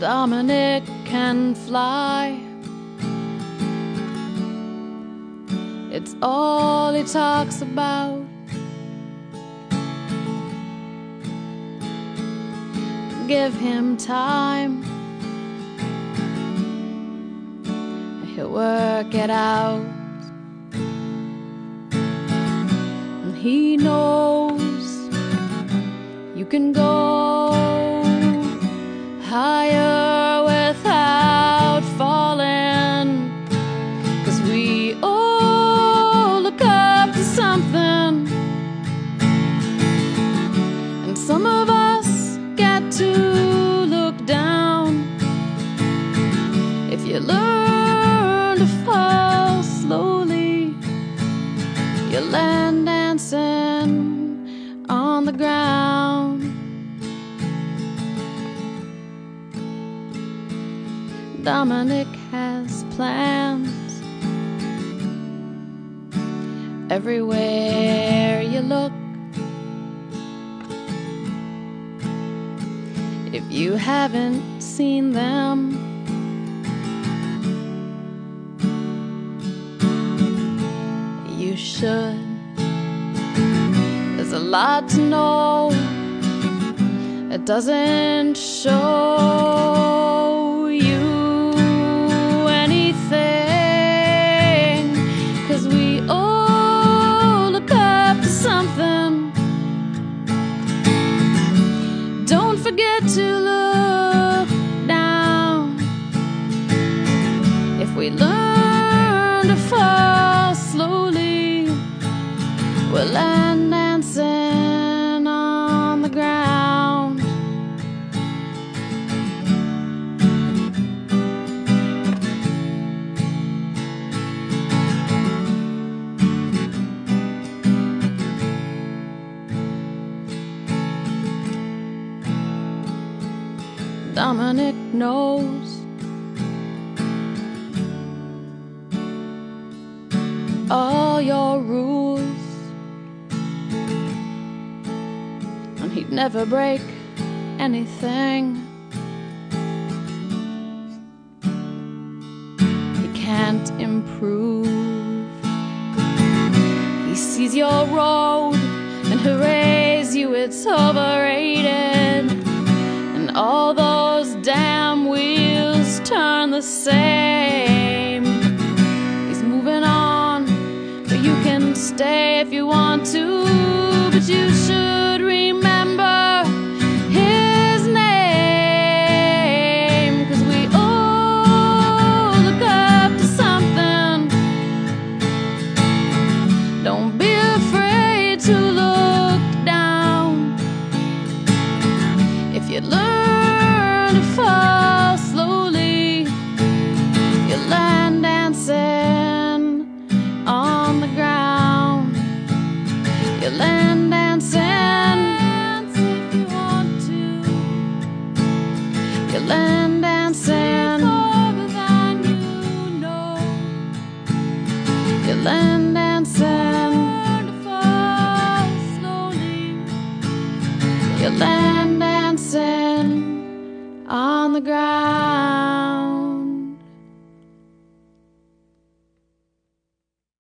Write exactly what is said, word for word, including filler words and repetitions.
Dominic can fly. It's all he talks about. Give him time, he'll work it out. And he knows you can go higher without falling, 'cause we all look up to something, and some of us get to look down. If you learn to fall slowly, you'll land dancing on the ground. Dominic has plans everywhere you look. If you haven't seen them, you should. There's a lot to know. It doesn't show you anything, 'cause we all look up to something. Don't forget to look down. If we learn to fall slowly, we'll land dancing on the ground. Dominic knows all your rules, and he'd never break anything. He can't improve. He sees your road and hoorays you, it's overrated. And all those damn wheels turn the same. He's moving on, but you can stay if you want to. But you should remember his name, 'cause we all look up to something. Don't be afraid to look down. If you learn to fall slowly, you'll land dancing on the ground. You'll land dancing if you want to. You'll land dancing farther than you know. You'll land dancing. Learn to fall slowly. You'll land dancing on the ground.